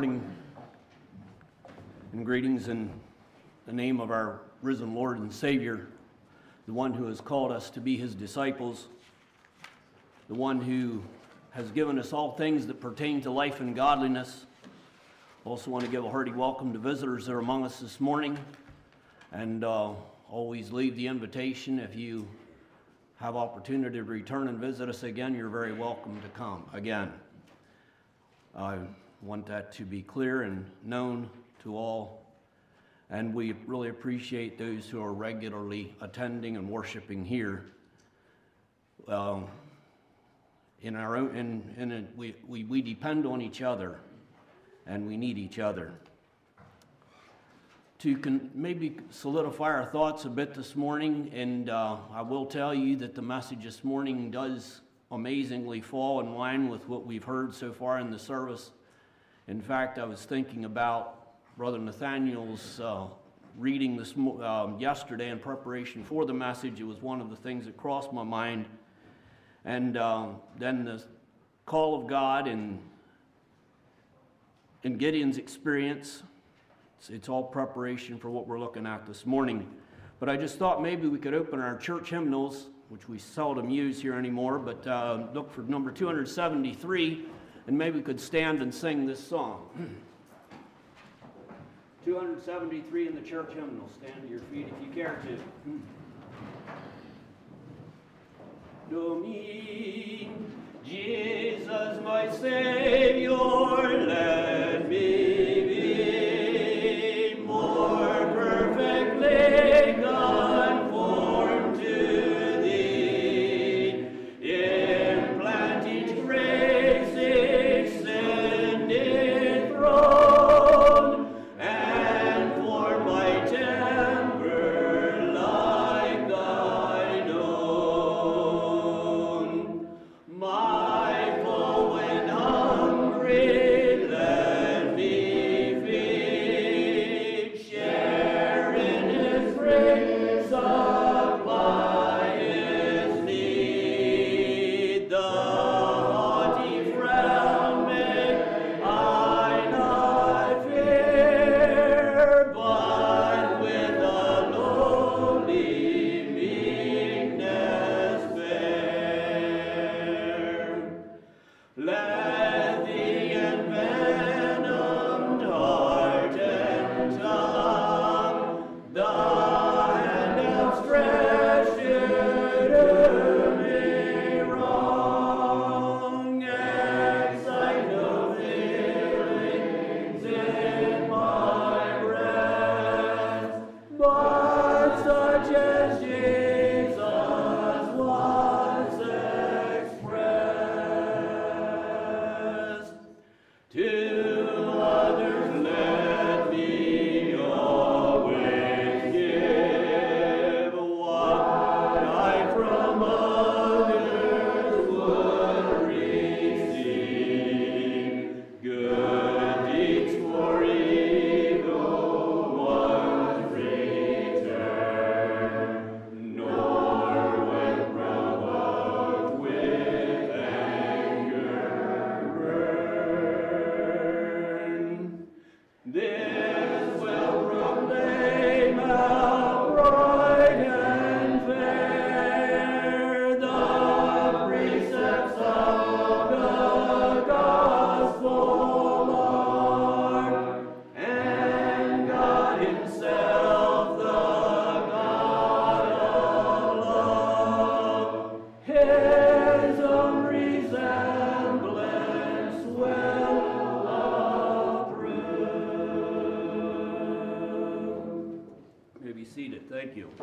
morning and greetings in the name of our risen Lord and Savior, the one who has called us to be his disciples, the one who has given us all things that pertain to life and godliness. Also want to give a hearty welcome to visitors that are among us this morning, and always leave the invitation. If you have opportunity to return and visit us again, you're very welcome to come again. I want that to be clear and known to all, and we really appreciate those who are regularly attending and worshiping here. In our own, we depend on each other, and we need each other. To maybe solidify our thoughts a bit this morning, and I will tell you that the message this morning does amazingly fall in line with what we've heard so far in the service. In fact, I was thinking about Brother Nathaniel's reading this yesterday in preparation for the message. It was one of the things that crossed my mind. And then the call of God in Gideon's experience, it's all preparation for what we're looking at this morning. But I just thought maybe we could open our church hymnals, which we seldom use here anymore, but look for number 273, and maybe we could stand and sing this song. 273 in the church hymnal. Stand to your feet if you care to. Domine, Jesus my Savior, let me be more perfectly conformed to Thee. Implant each grace extended throne, and form my temper like Thine own. My full when hungry, let me feed, share in His grace, supply His need. The haughty frown may I not fear, but with a lowly meekness bear. Let the envenomed heart and tongue, the hand outstretched to do me wrong, excite no feelings in my breast, but such as Jesus once expressed. To others let me always give what I from others would receive. Good deeds for evil ones return, nor when provoked with anger burn. This will proclaim how bright and fair the precepts of the gospel are, and God Himself, the God of love, His own resemblance will approve. You may be seated. Thank you.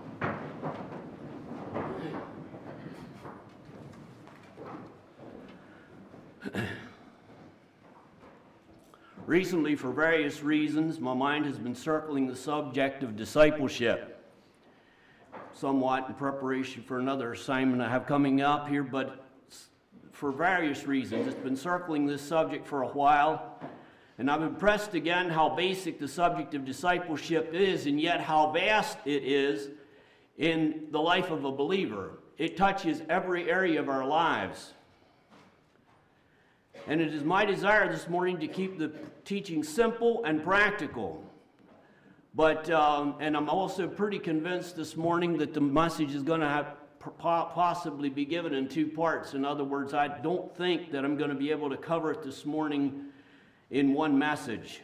Recently, for various reasons, my mind has been circling the subject of discipleship, somewhat in preparation for another assignment I have coming up here, but for various reasons. It's been circling this subject for a while, and I've impressed again how basic the subject of discipleship is, and yet how vast it is in the life of a believer. It touches every area of our lives. And it is my desire this morning to keep the teaching simple and practical. But, and I'm also pretty convinced this morning that the message is going to have possibly be given in two parts. In other words, I don't think that I'm going to be able to cover it this morning in one message.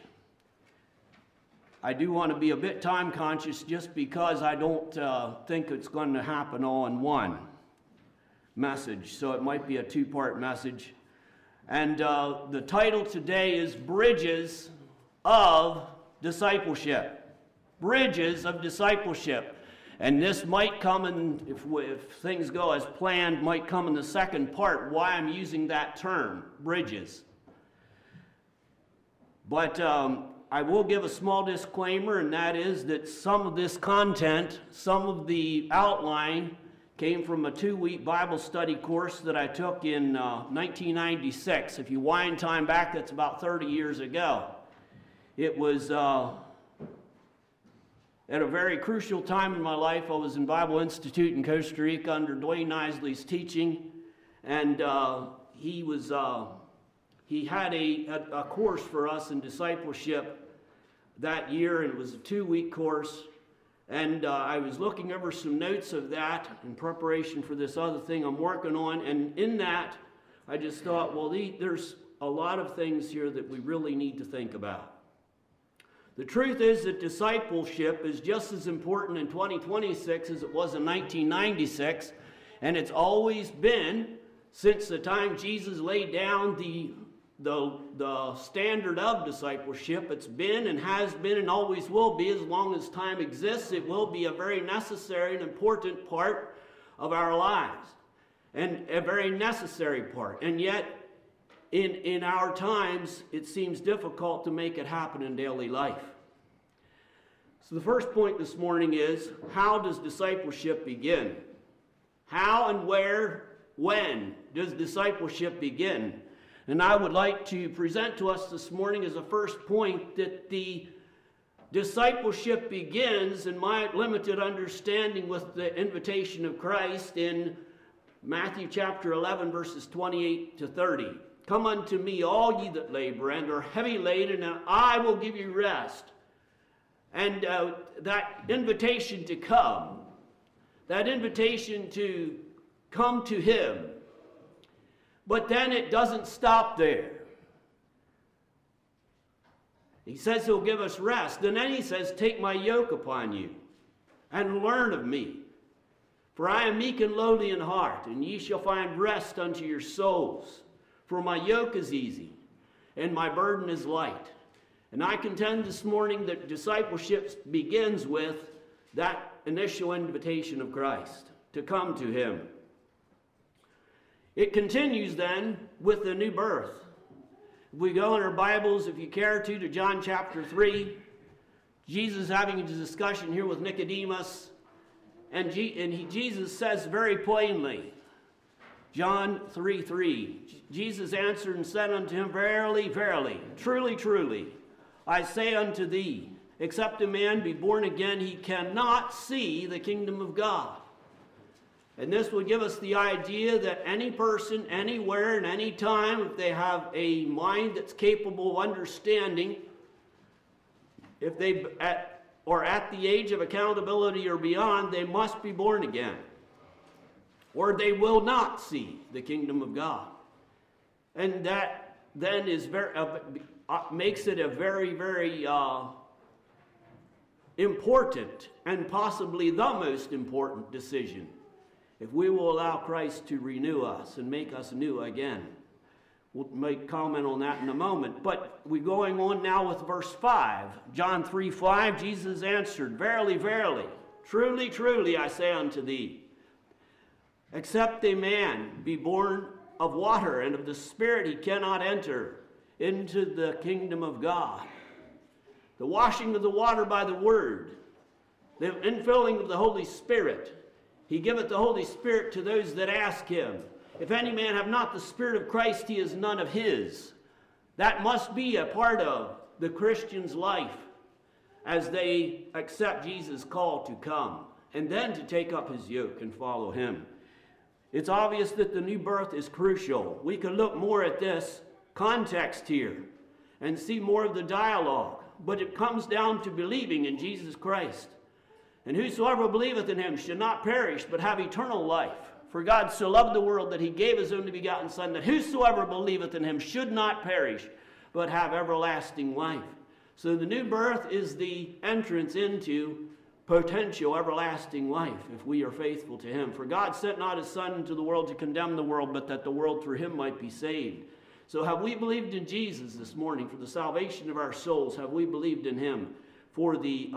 I do want to be a bit time conscious just because I don't think it's going to happen all in one message. So it might be a two-part message. And the title today is Bridges of Discipleship. Bridges of Discipleship. And this might come in, if things go as planned, might come in the second part, why I'm using that term, bridges. But I will give a small disclaimer, and that is that some of this content, some of the outline, came from a 2-week Bible study course that I took in 1996. If you wind time back, that's about 30 years ago. It was at a very crucial time in my life. I was in Bible Institute in Costa Rica under Dwayne Isley's teaching, and he had a course for us in discipleship that year, and it was a 2-week course. And I was looking over some notes of that in preparation for this other thing I'm working on, and in that, I just thought, well, there's a lot of things here that we really need to think about. The truth is that discipleship is just as important in 2026 as it was in 1996, and it's always been since the time Jesus laid down the standard of discipleship. It's been and has been and always will be as long as time exists. It will be a very necessary and important part of our lives, and a very necessary part. And yet, in our times, it seems difficult to make it happen in daily life. So the first point this morning is, how does discipleship begin? How and where, when does discipleship begin? And I would like to present to us this morning as a first point that the discipleship begins, in my limited understanding, with the invitation of Christ in Matthew chapter 11, verses 28 to 30. Come unto me, all ye that labor and are heavy laden, and I will give you rest. And that invitation to come, that invitation to come to Him. But then it doesn't stop there. He says He'll give us rest. And then He says, take my yoke upon you and learn of me. For I am meek and lowly in heart, and ye shall find rest unto your souls. For my yoke is easy, and my burden is light. And I contend this morning that discipleship begins with that initial invitation of Christ to come to Him. It continues then with the new birth. If we go in our Bibles, if you care to John chapter 3, Jesus having a discussion here with Nicodemus, and Jesus says very plainly, John 3:3, Jesus answered and said unto him, Verily, verily, truly, truly, I say unto thee, except a man be born again, he cannot see the kingdom of God. And this would give us the idea that any person, anywhere, and any time, if they have a mind that's capable of understanding, if they at the age of accountability or beyond, they must be born again, or they will not see the kingdom of God. And that then is makes it a very, very important, and possibly the most important decision, if we will allow Christ to renew us and make us new again. We'll make comment on that in a moment. But we're going on now with verse 5. John 3:5, Jesus answered, Verily, verily, truly, truly, I say unto thee, except a man be born of water and of the Spirit, he cannot enter into the kingdom of God. The washing of the water by the word, the infilling of the Holy Spirit. He giveth the Holy Spirit to those that ask him. If any man have not the Spirit of Christ, he is none of his. That must be a part of the Christian's life as they accept Jesus' call to come and then to take up his yoke and follow him. It's obvious that the new birth is crucial. We can look more at this context here and see more of the dialogue. But it comes down to believing in Jesus Christ. And whosoever believeth in him should not perish, but have eternal life. For God so loved the world that he gave his only begotten Son, that whosoever believeth in him should not perish, but have everlasting life. So the new birth is the entrance into potential everlasting life, if we are faithful to him. For God sent not his Son into the world to condemn the world, but that the world through him might be saved. So have we believed in Jesus this morning for the salvation of our souls? Have we believed in him for the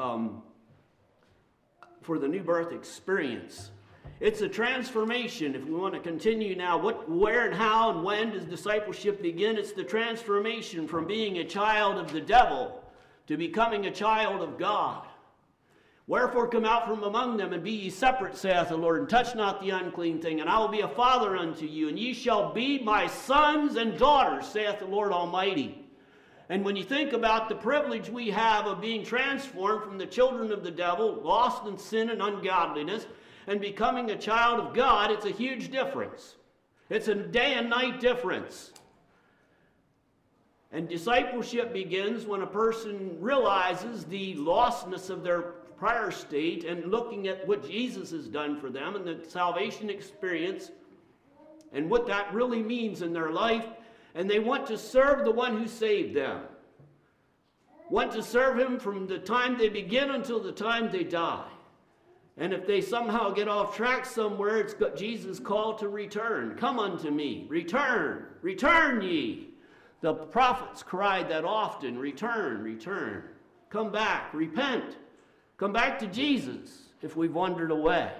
new birth experience? It's a transformation. If we want to continue now, where and how and when does discipleship begin? It's the transformation from being a child of the devil to becoming a child of God. Wherefore come out from among them, and be ye separate, saith the Lord, and touch not the unclean thing, and I will be a father unto you, and ye shall be my sons and daughters, saith the Lord Almighty. And when you think about the privilege we have of being transformed from the children of the devil, lost in sin and ungodliness, and becoming a child of God, it's a huge difference. It's a day and night difference. And discipleship begins when a person realizes the lostness of their prior state and looking at what Jesus has done for them and the salvation experience and what that really means in their life. And they want to serve the one who saved them. Want to serve him from the time they begin until the time they die. And if they somehow get off track somewhere, it's got Jesus' call to return. Come unto me. Return. Return ye. The prophets cried that often. Return. Return. Come back. Repent. Come back to Jesus if we've wandered away.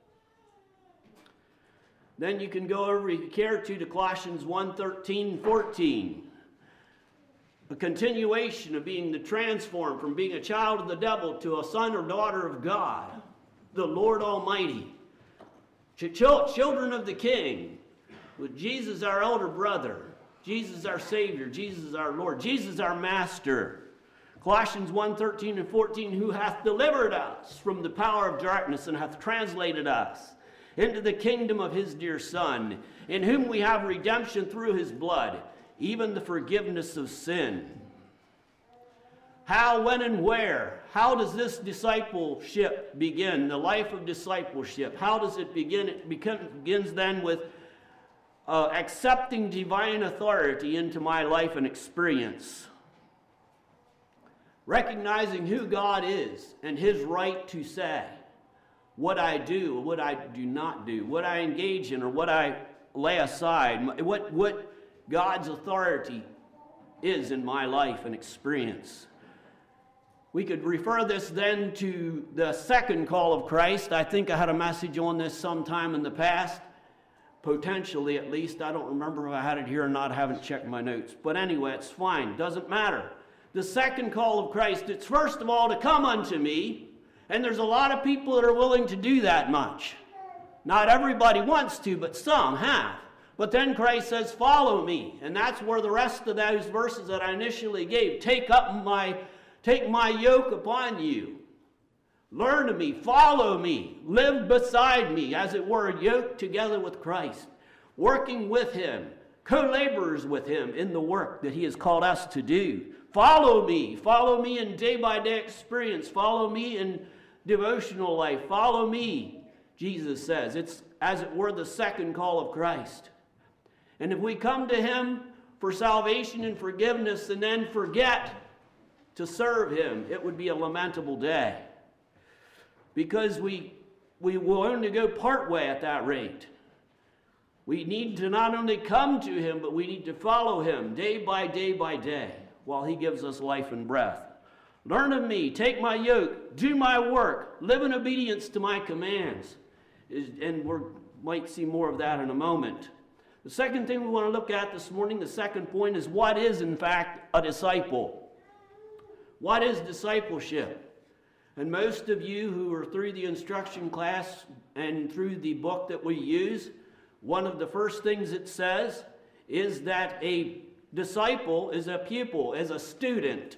Then you can go over, if you care to Colossians 1:13, 14. A continuation of being transformed from being a child of the devil to a son or daughter of God, the Lord Almighty. Children of the King, with Jesus our elder brother, Jesus our Savior, Jesus our Lord, Jesus our Master. Colossians 1:13 and 14, who hath delivered us from the power of darkness and hath translated us into the kingdom of his dear Son, in whom we have redemption through his blood, even the forgiveness of sin. How, when, and where? How does this discipleship begin? The life of discipleship. How does it begin? It begins then with accepting divine authority into my life and experience. Recognizing who God is and his right to say what I do or what I do not do, what I engage in or what I lay aside, what God's authority is in my life and experience. We could refer this then to the second call of Christ. I think I had a message on this sometime in the past, potentially at least. I don't remember if I had it here or not. I haven't checked my notes. But anyway, it's fine. Doesn't matter. The second call of Christ, it's first of all to come unto me. And there's a lot of people that are willing to do that much. Not everybody wants to, but some have. But then Christ says, follow me. And that's where the rest of those verses that I initially gave, take my yoke upon you. Learn of me, follow me, live beside me, as it were, yoked together with Christ, working with him, co-laborers with him in the work that he has called us to do. Follow me in day-by-day experience, follow me in devotional life, follow me, Jesus says. It's, as it were, the second call of Christ. And if we come to him for salvation and forgiveness and then forget to serve him, it would be a lamentable day. Because we will only go part way at that rate. We need to not only come to him, but we need to follow him day by day by day while he gives us life and breath. Learn of me, take my yoke, do my work, live in obedience to my commands. And we might see more of that in a moment. The second thing we want to look at this morning, the second point, is what is in fact a disciple? What is discipleship? And most of you who are through the instruction class and through the book that we use, one of the first things it says is that a disciple is a pupil, is a student,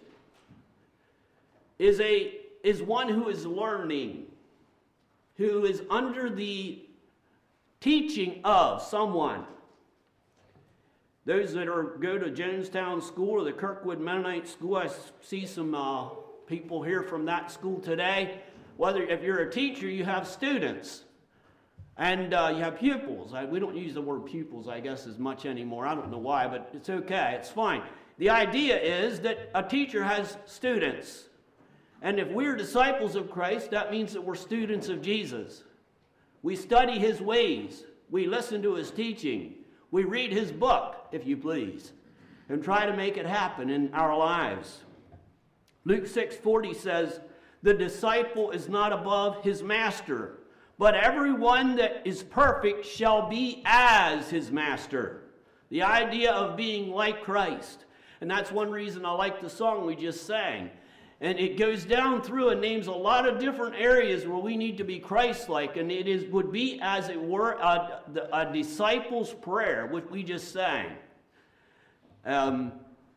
is one who is learning, who is under the teaching of someone. Those that go to Jonestown School or the Kirkwood Mennonite School, I see some people here from that school today. If you're a teacher, you have students. And you have pupils. We don't use the word pupils, I guess, as much anymore. I don't know why, but it's okay. It's fine. The idea is that a teacher has students. And if we're disciples of Christ, that means that we're students of Jesus. We study his ways. We listen to his teaching. We read his book, if you please, and try to make it happen in our lives. Luke 6:40 says, "The disciple is not above his master, but everyone that is perfect shall be as his master." The idea of being like Christ. And that's one reason I like the song we just sang. And it goes down through and names a lot of different areas where we need to be Christ-like. And would be, as it were, a disciple's prayer, which we just sang. That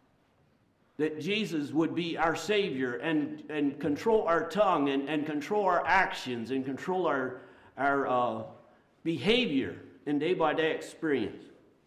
Jesus would be our Savior and control our tongue and control our actions and control our behavior in day-by-day experience.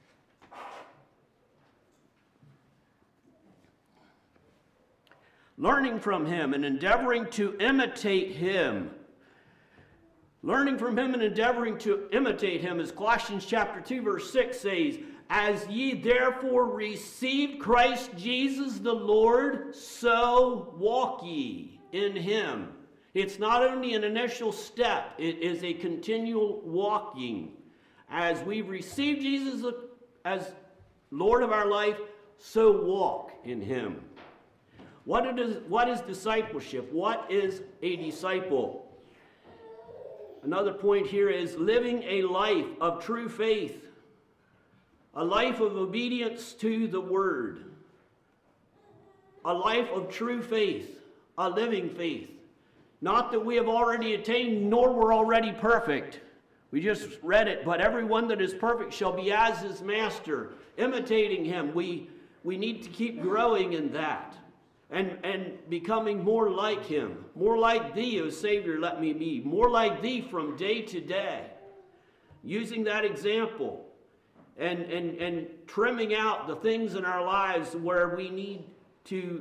Learning from him and endeavoring to imitate him. Learning from him and endeavoring to imitate him, as Colossians chapter 2 verse 6 says, "As ye therefore received Christ Jesus the Lord, so walk ye in him." It's not only an initial step, it is a continual walking. As we've received Jesus as Lord of our life, so walk in him. What is discipleship? What is a disciple? Another point here is living a life of true faith, a life of obedience to the Word, a life of true faith, a living faith. Not that we have already attained, nor we're already perfect. We just read it, but everyone that is perfect shall be as his master, imitating him. We need to keep growing in that. And becoming more like him. More like thee, O Savior, let me be. More like thee from day to day. Using that example. And trimming out the things in our lives where we need to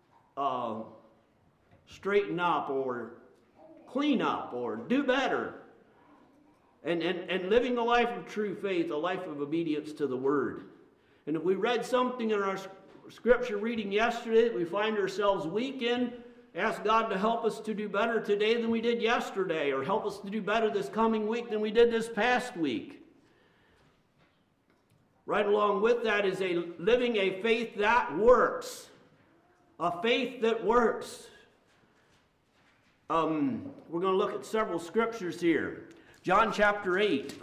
straighten up or clean up or do better. And living a life of true faith, a life of obedience to the Word. And if we read something in our scripture reading yesterday that we find ourselves weak in, ask God to help us to do better today than we did yesterday, or help us to do better this coming week than we did this past week. Right along with that is living a faith that works. A faith that works. We're going to look at several scriptures here. John chapter 8.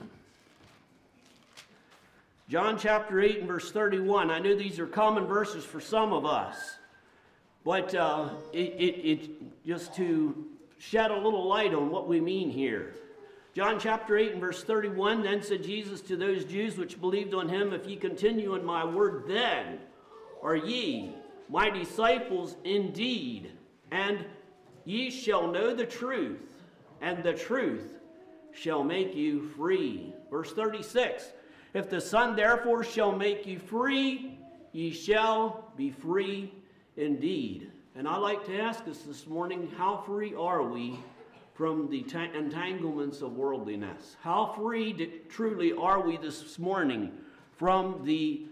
John chapter 8 and verse 31. I know these are common verses for some of us, but it just to shed a little light on what we mean here. John chapter 8 and verse 31, "Then said Jesus to those Jews which believed on him, If ye continue in my word, then are ye my disciples indeed, and ye shall know the truth, and the truth shall make you free." Verse 36, "If the Son therefore shall make you free, ye shall be free indeed." And I'd like to ask us this morning, how free are we from the entanglements of worldliness? How free truly are we this morning from the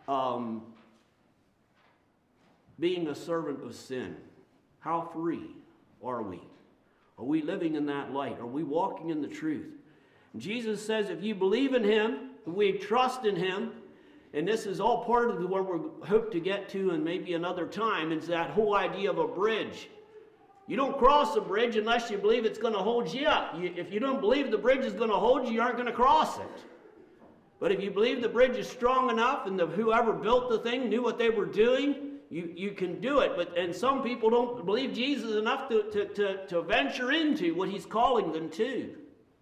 being a servant of sin? How free are we? Are we living in that light? Are we walking in the truth? And Jesus says if you believe in him, if we trust in him, and this is all part of where we hope to get to and maybe another time, is that whole idea of a bridge. You don't cross a bridge unless you believe it's going to hold you up. If you don't believe the bridge is going to hold you, you aren't going to cross it. But if you believe the bridge is strong enough and whoever built the thing knew what they were doing, you can do it. And some people don't believe Jesus enough to venture into what he's calling them to.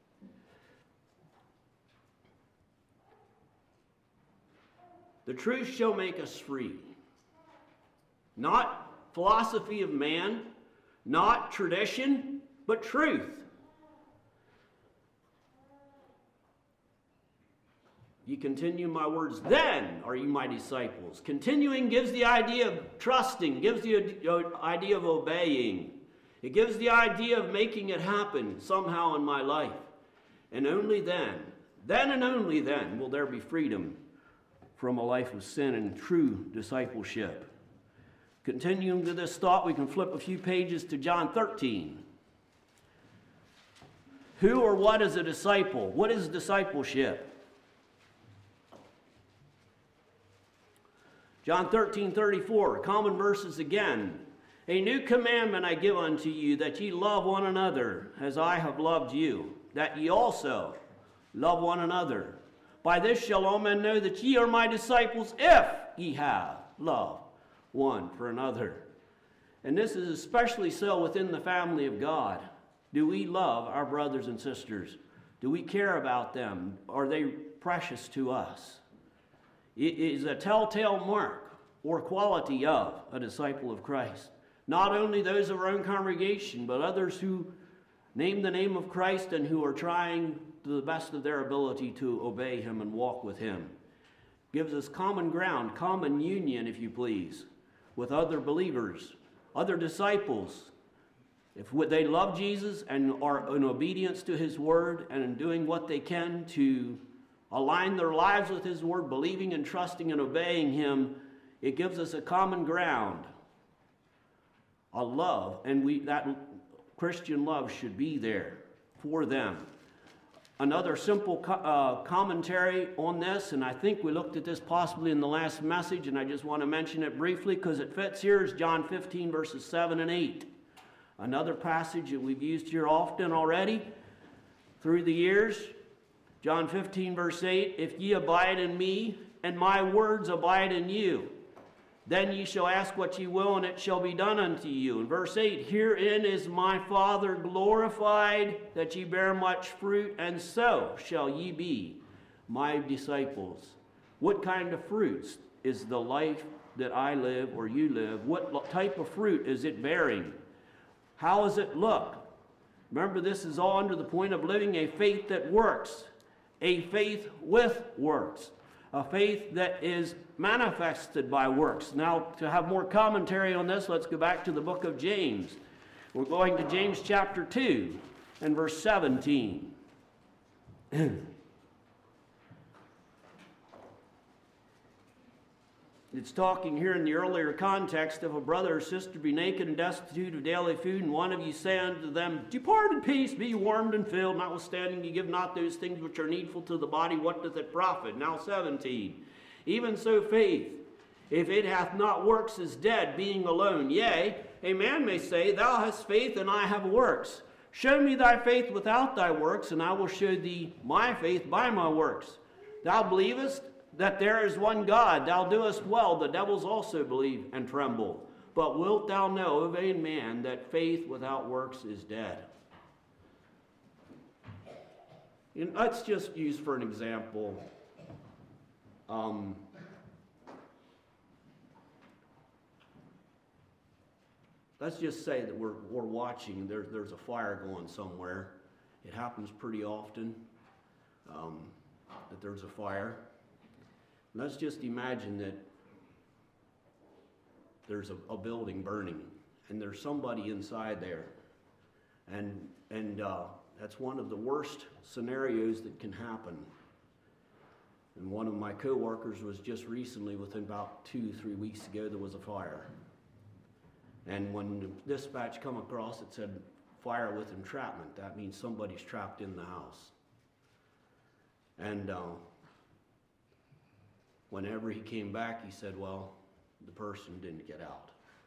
The truth shall make us free. Not philosophy of man, not tradition, but truth. you continue my words, then are you my disciples. Continuing gives the idea of trusting, gives the idea of obeying. It gives the idea of making it happen somehow in my life. And only then and only then, will there be freedom from a life of sin and true discipleship. Continuing to this thought, we can flip a few pages to John 13. Who or what is a disciple? What is discipleship? John 13:34, common verses again. A new commandment I give unto you, that ye love one another, as I have loved you, that ye also love one another. By this shall all men know that ye are my disciples, if ye have love one for another. And this is especially so within the family of God. Do we love our brothers and sisters? Do we care about them? Are they precious to us? It is a telltale mark or quality of a disciple of Christ. Not only those of our own congregation, but others who name the name of Christ and who are trying to the best of their ability to obey him and walk with him. Gives us common ground, common union, if you please, with other believers, other disciples. If they love Jesus and are in obedience to his word and in doing what they can to align their lives with his word, believing and trusting and obeying him, it gives us a common ground, a love, and that Christian love should be there for them. Another simple commentary on this, and I think we looked at this possibly in the last message, and I just want to mention it briefly because it fits here, is John 15 verses 7 and 8. Another passage that we've used here often already through the years. John 15 verse 8, if ye abide in me, and my words abide in you, then ye shall ask what ye will, and it shall be done unto you. In verse 8, herein is my Father glorified, that ye bear much fruit, and so shall ye be my disciples. What kind of fruits is the life that I live or you live? What type of fruit is it bearing? How does it look? Remember, this is all under the point of living a faith that works, a faith with works, a faith that is manifested by works. Now, to have more commentary on this, let's go back to the book of James. We're going to James chapter 2 and verse 17. It's talking here in the earlier context of a brother or sister be naked and destitute of daily food, and one of you say unto them, depart in peace, be warmed and filled, notwithstanding you give not those things which are needful to the body, what doth it profit? Now 17. Even so faith, if it hath not works, is dead, being alone. Yea, a man may say, thou hast faith, and I have works. Show me thy faith without thy works, and I will show thee my faith by my works. Thou believest that there is one God, thou doest well, the devils also believe and tremble. But wilt thou know, O vain man, that faith without works is dead? Let's just use for an example, let's just say that we're watching, there's a fire going somewhere. It happens pretty often that there's a fire. Let's just imagine that there's a building burning and there's somebody inside there. And that's one of the worst scenarios that can happen. And one of my co-workers was just recently, within about 2-3 weeks ago, there was a fire. And when the dispatch come across, it said fire with entrapment. That means somebody's trapped in the house. And whenever he came back, he said, well, the person didn't get out.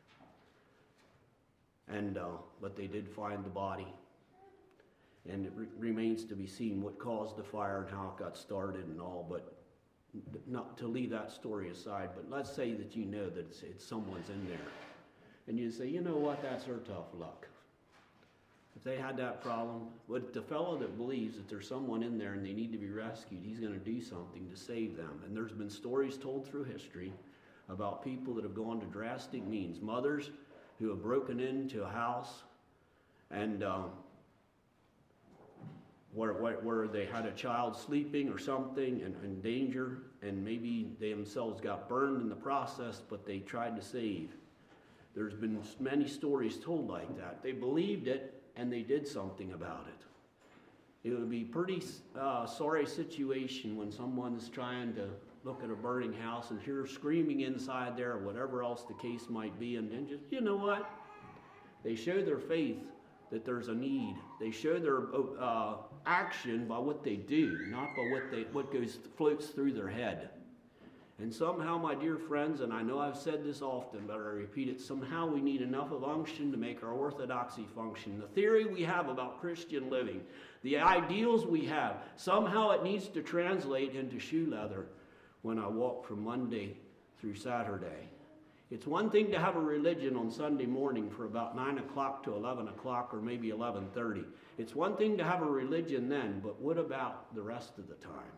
And but they did find the body. And it remains to be seen what caused the fire and how it got started and all, but not to leave that story aside. But let's say that you know that it's someone's in there. And you say, you know what, that's their tough luck. If they had that problem, but the fellow that believes that there's someone in there and they need to be rescued, he's going to do something to save them. And there's been stories told through history about people that have gone to drastic means. Mothers who have broken into a house and where they had a child sleeping or something and in danger, and maybe they themselves got burned in the process, but they tried to save. There's been many stories told like that. They believed it, and they did something about it. It would be a pretty sorry situation when someone's trying to look at a burning house and hear screaming inside there, or whatever else the case might be, and then just, you know what? They show their faith that there's a need. They show their action by what they do, not by what floats through their head. And somehow, my dear friends, and I know I've said this often, but I repeat it, somehow we need enough of unction to make our orthodoxy function. The theory we have about Christian living, the ideals we have, somehow it needs to translate into shoe leather when I walk from Monday through Saturday. It's one thing to have a religion on Sunday morning for about 9 o'clock to 11 o'clock or maybe 11:30. It's one thing to have a religion then, but what about the rest of the time?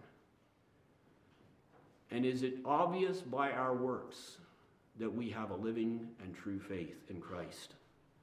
And is it obvious by our works that we have a living and true faith in Christ?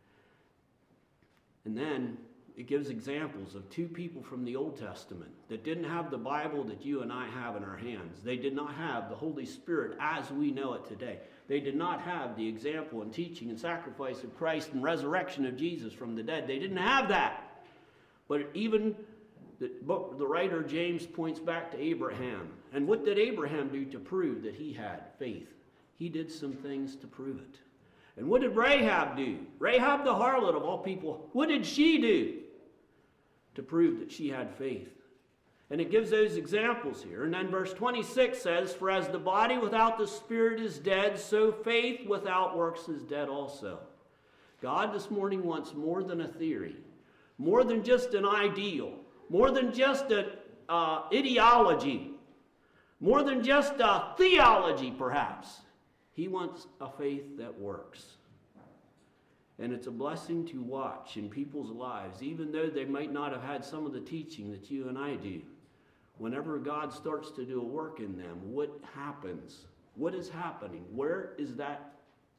And then it gives examples of two people from the Old Testament that didn't have the Bible that you and I have in our hands. They did not have the Holy Spirit as we know it today. They did not have the example and teaching and sacrifice of Christ and resurrection of Jesus from the dead. They didn't have that. But even the writer James points back to Abraham. And what did Abraham do to prove that he had faith? He did some things to prove it. And what did Rahab do? Rahab the harlot of all people, what did she do to prove that she had faith? And it gives those examples here. And then verse 26 says, "For as the body without the spirit is dead, so faith without works is dead also." God this morning wants more than a theory, more than just an ideal, more than just an ideology, more than just a theology perhaps. He wants a faith that works. And it's a blessing to watch in people's lives, even though they might not have had some of the teaching that you and I do. Whenever God starts to do a work in them, what happens? What is happening? Where is that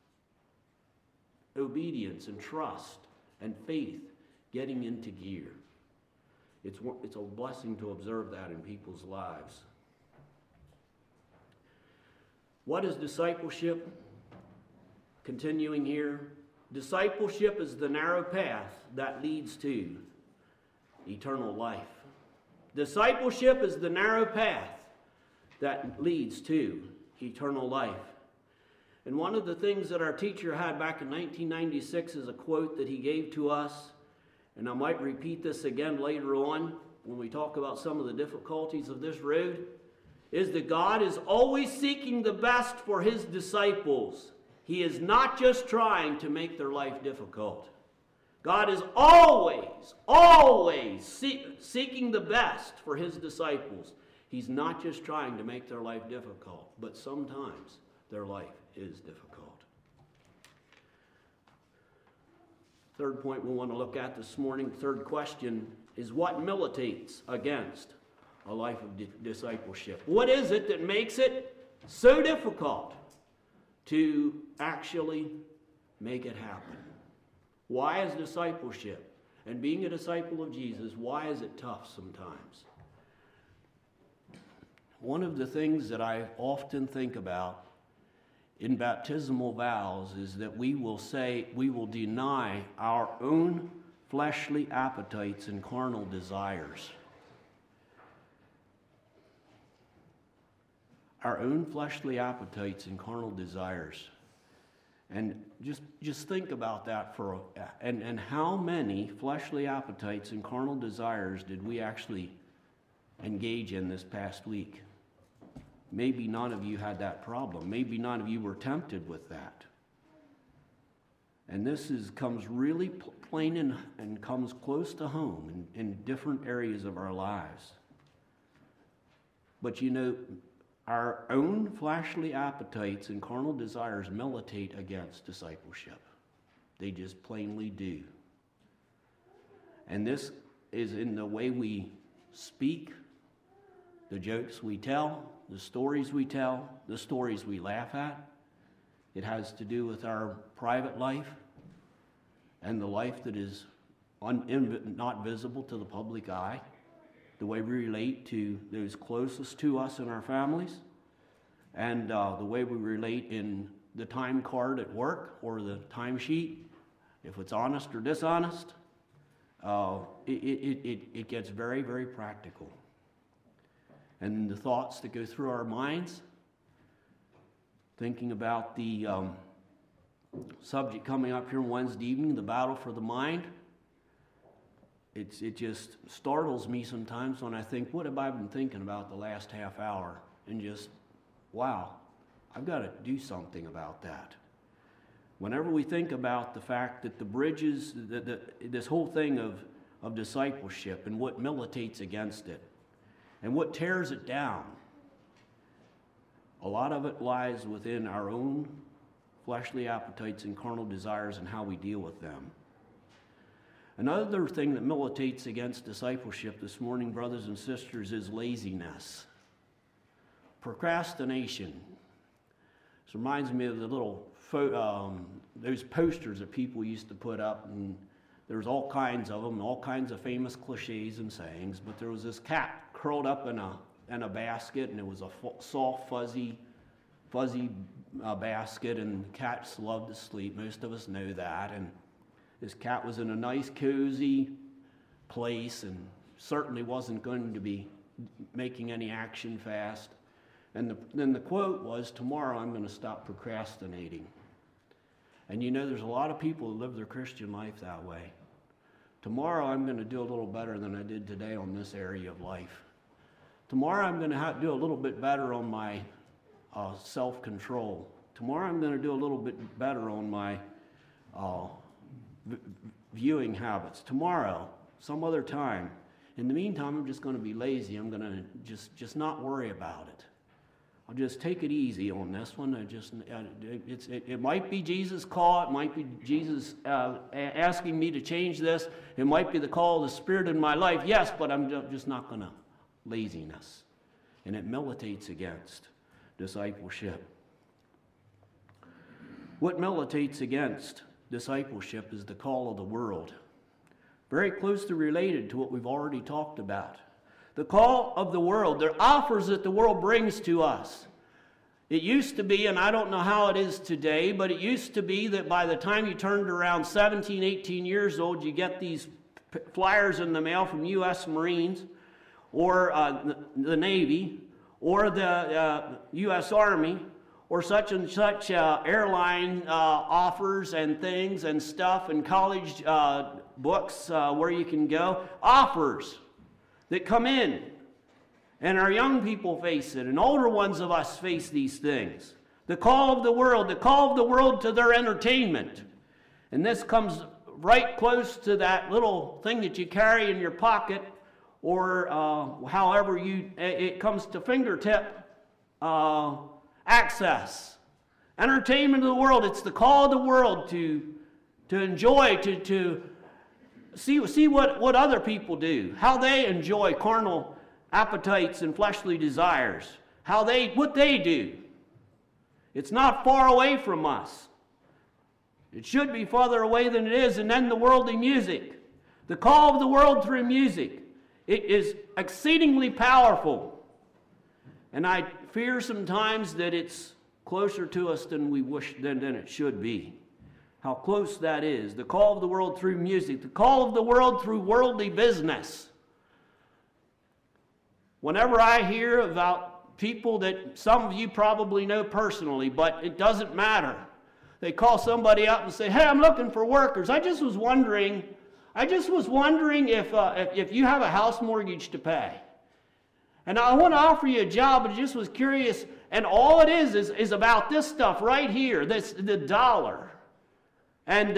obedience and trust and faith getting into gear? It's a blessing to observe that in people's lives. What is discipleship? Continuing here. Discipleship is the narrow path that leads to eternal life. Discipleship is the narrow path that leads to eternal life. And one of the things that our teacher had back in 1996 is a quote that he gave to us. And I might repeat this again later on when we talk about some of the difficulties of this road, is that God is always seeking the best for his disciples. He is not just trying to make their life difficult. God is always seeking the best for his disciples. He's not just trying to make their life difficult, but sometimes their life is difficult. Third point we want to look at this morning, third question, is what militates against a life of discipleship? What is it that makes it so difficult to actually make it happen? Why is discipleship and being a disciple of Jesus, why is it tough sometimes? One of the things that I often think about in baptismal vows is that we will deny our own fleshly appetites and carnal desires. Our own fleshly appetites and carnal desires. And just think about that and how many fleshly appetites and carnal desires did we actually engage in this past week? Maybe none of you had that problem. Maybe none of you were tempted with that. And this comes really plain and comes close to home in different areas of our lives. But you know, our own fleshly appetites and carnal desires militate against discipleship. They just plainly do. And this is in the way we speak, the jokes we tell, the stories we tell, the stories we laugh at. It has to do with our private life and the life that is not visible to the public eye. the way we relate to those closest to us in our families, and the way we relate in the time card at work or the timesheet, if it's honest or dishonest. It gets very, very practical. And the thoughts that go through our minds, thinking about the subject coming up here Wednesday evening, the battle for the mind, it just startles me sometimes when I think, what have I been thinking about the last half hour? And just, wow, I've got to do something about that. Whenever we think about the fact that the bridges, this whole thing of discipleship and what militates against it and what tears it down, a lot of it lies within our own fleshly appetites and carnal desires and how we deal with them. Another thing that militates against discipleship this morning, brothers and sisters, is laziness. Procrastination. This reminds me of the little those posters that people used to put up, and there's all kinds of them, all kinds of famous cliches and sayings, but there was this cat curled up in a basket, and it was a soft, fuzzy basket, and cats love to sleep. Most of us know that, and this cat was in a nice, cozy place and certainly wasn't going to be making any action fast. And then the quote was, tomorrow I'm going to stop procrastinating. And you know, there's a lot of people who live their Christian life that way. Tomorrow I'm going to do a little better than I did today on this area of life. Tomorrow I'm going to do a little bit better on my self-control. Tomorrow I'm going to do a little bit better on my viewing habits. Tomorrow, some other time. In the meantime, I'm just going to be lazy. I'm going to just not worry about it. I'll just take it easy on this one. It might be Jesus' call. It might be Jesus asking me to change this. It might be the call of the Spirit in my life. Yes, but I'm just not going to. Laziness. And it militates against discipleship. What militates against discipleship is the call of the world. Very closely related to what we've already talked about. The call of the world, the offers that the world brings to us. It used to be, and I don't know how it is today, but it used to be that by the time you turned around 17, 18 years old, you get these flyers in the mail from U.S. Marines or the Navy or the U.S. Army or such and such airline offers and things and stuff and college books where you can go. Offers that come in, and our young people face it, and older ones of us face these things. The call of the world to their entertainment. And this comes right close to that little thing that you carry in your pocket, or however it comes to fingertip access. Entertainment of the world, it's the call of the world to enjoy, to see what other people do, how they enjoy carnal appetites and fleshly desires, what they do. It's not far away from us. It should be farther away than it is. And then the worldly music, the call of the world through music, it is exceedingly powerful. And I fear sometimes that it's closer to us than we wish than it should be. How close that is. The call of the world through music. The call of the world through worldly business. Whenever I hear about people that some of you probably know personally, but it doesn't matter. They call somebody up and say, hey, I'm looking for workers. I just was wondering if you have a house mortgage to pay. And I want to offer you a job, but I just was curious. And all it is about this stuff right here, the dollar. And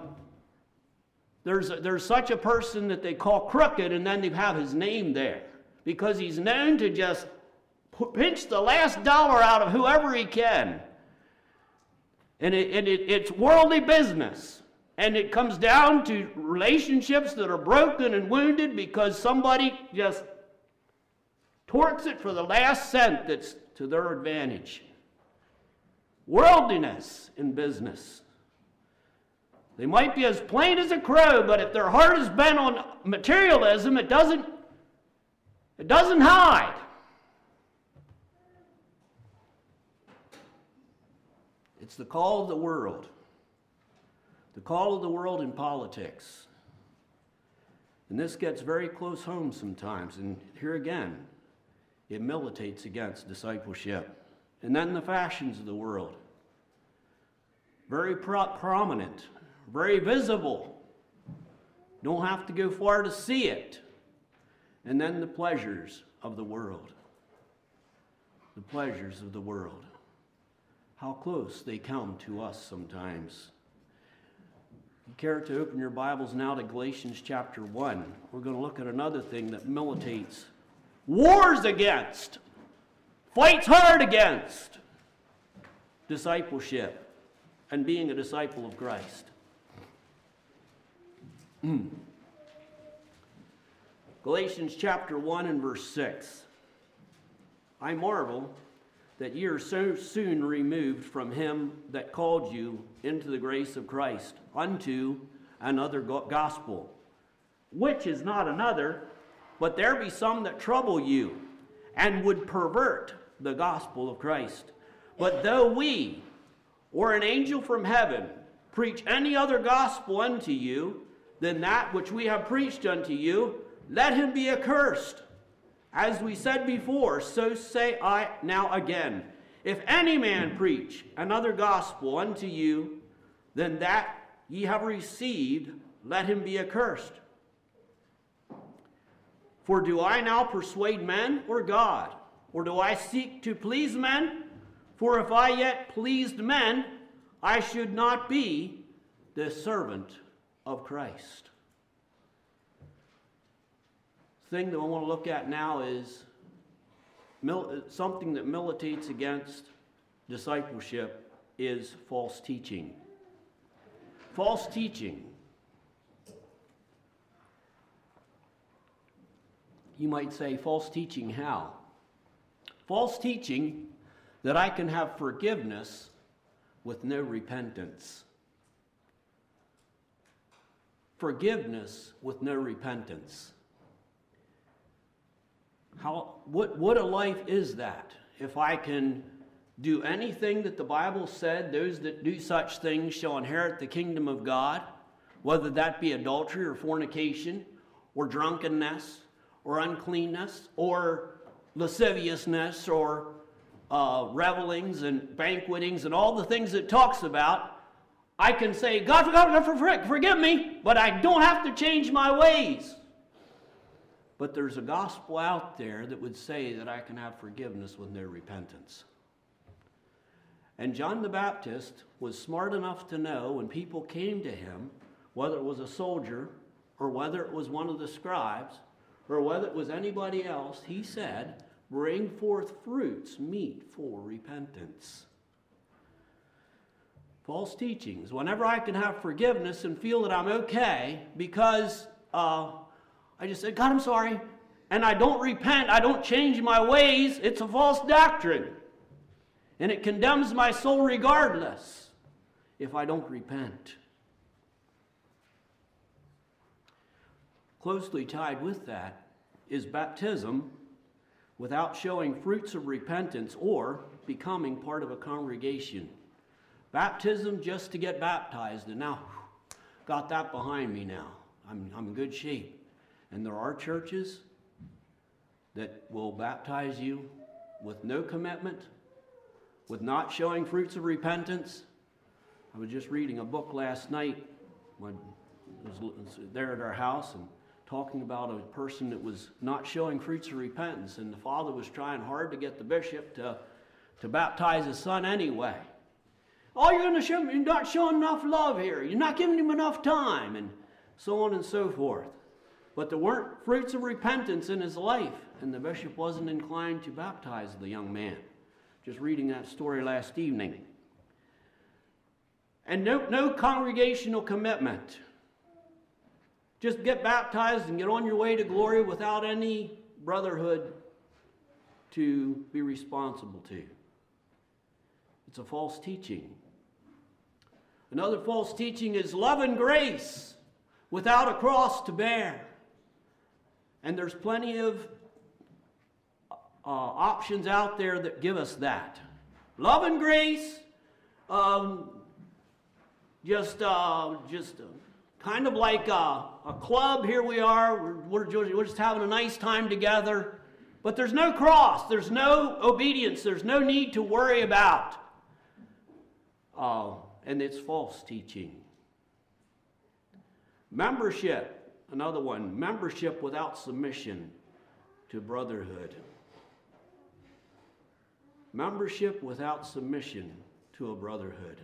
there's such a person that they call crooked, and then they have his name there because he's known to just pinch the last dollar out of whoever he can. And it's worldly business. And it comes down to relationships that are broken and wounded because somebody just torques it for the last cent that's to their advantage. Worldliness in business. They might be as plain as a crow, but if their heart is bent on materialism, it doesn't It doesn't hide. It's the call of the world. The call of the world in politics. And this gets very close home sometimes. And here again, it militates against discipleship. And then the fashions of the world. Very prominent, very visible. Don't have to go far to see it. And then the pleasures of the world. The pleasures of the world. How close they come to us sometimes. You care to open your Bibles now to Galatians chapter 1. We're going to look at another thing that militates, wars against, fights hard against discipleship and being a disciple of Christ. Galatians chapter 1 and verse 6. I marvel that ye are so soon removed from him that called you into the grace of Christ unto another gospel, which is not another, but there be some that trouble you, and would pervert the gospel of Christ. But though we, or an angel from heaven, preach any other gospel unto you than that which we have preached unto you, let him be accursed. As we said before, so say I now again. If any man preach another gospel unto you than that ye have received, let him be accursed. For do I now persuade men or God? Or do I seek to please men? For if I yet pleased men, I should not be the servant of Christ. The thing that I want to look at now is something that militates against discipleship is false teaching. False teaching. You might say, false teaching how? False teaching that I can have forgiveness with no repentance. Forgiveness with no repentance. What a life is that? If I can do anything that the Bible said, those that do such things shall inherit the kingdom of God, whether that be adultery or fornication or drunkenness or uncleanness or lasciviousness or revelings and banquetings and all the things it talks about, I can say, God, forgive me, but I don't have to change my ways. But there's a gospel out there that would say that I can have forgiveness with no repentance. And John the Baptist was smart enough to know when people came to him, whether it was a soldier or whether it was one of the scribes or whether it was anybody else, he said, bring forth fruits meet for repentance. False teachings. Whenever I can have forgiveness and feel that I'm okay because I just said, God, I'm sorry, and I don't repent, I don't change my ways, it's a false doctrine. And it condemns my soul regardless if I don't repent. Closely tied with that is baptism without showing fruits of repentance or becoming part of a congregation. Baptism just to get baptized, and now, got that behind me now. I'm in good shape. And there are churches that will baptize you with no commitment, with not showing fruits of repentance. I was just reading a book last night when I was there at our house and talking about a person that was not showing fruits of repentance, and the father was trying hard to get the bishop to baptize his son anyway. Oh, you're going to show, you're not showing enough love here. You're not giving him enough time, and so on and so forth. But there weren't fruits of repentance in his life, and the bishop wasn't inclined to baptize the young man. Just reading that story last evening. And no congregational commitment. Just get baptized and get on your way to glory without any brotherhood to be responsible to. It's a false teaching. Another false teaching is love and grace without a cross to bear. And there's plenty of options out there that give us that. Love and grace, just kind of like a club. Here we are, we're just having a nice time together. But there's no cross, there's no obedience, there's no need to worry about. And it's false teaching. Membership, another one, membership without submission to brotherhood. Membership without submission to a brotherhood.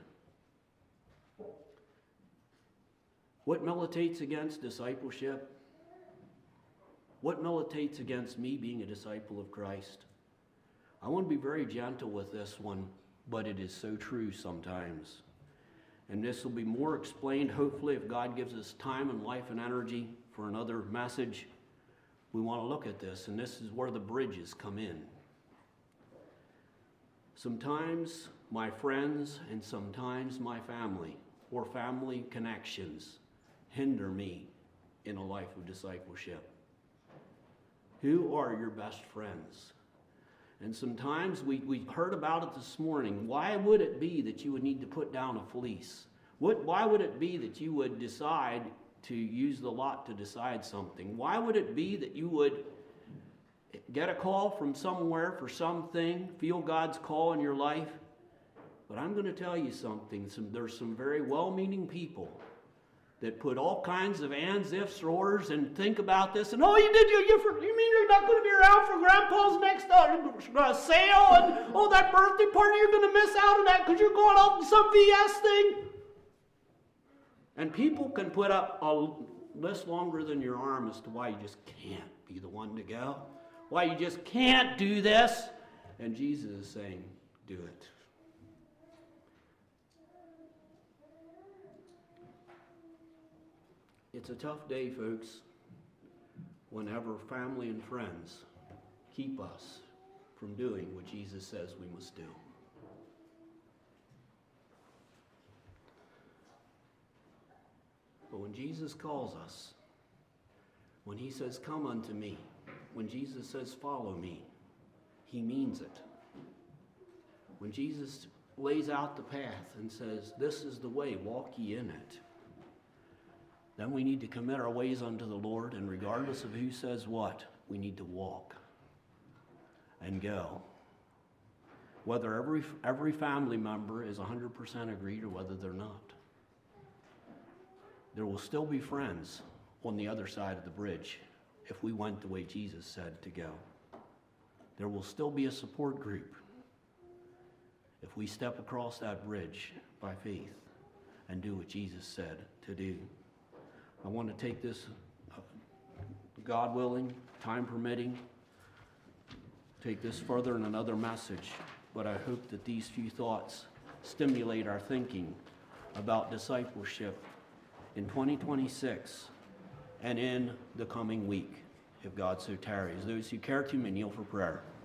What militates against discipleship? What militates against me being a disciple of Christ? I want to be very gentle with this one, but it is so true sometimes. And this will be more explained, hopefully, if God gives us time and life and energy for another message. We want to look at this, and this is where the bridges come in. Sometimes my friends and sometimes my family or family connections hinder me in a life of discipleship. Who are your best friends? And sometimes we heard about it this morning. Why would it be that you would need to put down a fleece? Why would it be that you would decide to use the lot to decide something? Why would it be that you would get a call from somewhere for something, feel God's call in your life? But I'm going to tell you something. There's some very well-meaning people that put all kinds of ands, ifs, ors, and think about this. And, oh, you mean you're not going to be around for Grandpa's next sale? And, oh, that birthday party, you're going to miss out on that because you're going off to some VS thing? And people can put up a list longer than your arm as to why you just can't be the one to go. Why you just can't do this. And Jesus is saying, do it. It's a tough day, folks, whenever family and friends keep us from doing what Jesus says we must do. But when Jesus calls us, when he says, come unto me, when Jesus says, follow me, he means it. When Jesus lays out the path and says, this is the way, walk ye in it, then we need to commit our ways unto the Lord, and regardless of who says what, we need to walk and go. Whether every family member is 100% agreed or whether they're not. There will still be friends on the other side of the bridge if we went the way Jesus said to go. There will still be a support group if we step across that bridge by faith and do what Jesus said to do. I want to take this, God willing, time permitting, take this further in another message, but I hope that these few thoughts stimulate our thinking about discipleship in 2026 and in the coming week, if God so tarries. Those who care to may kneel for prayer.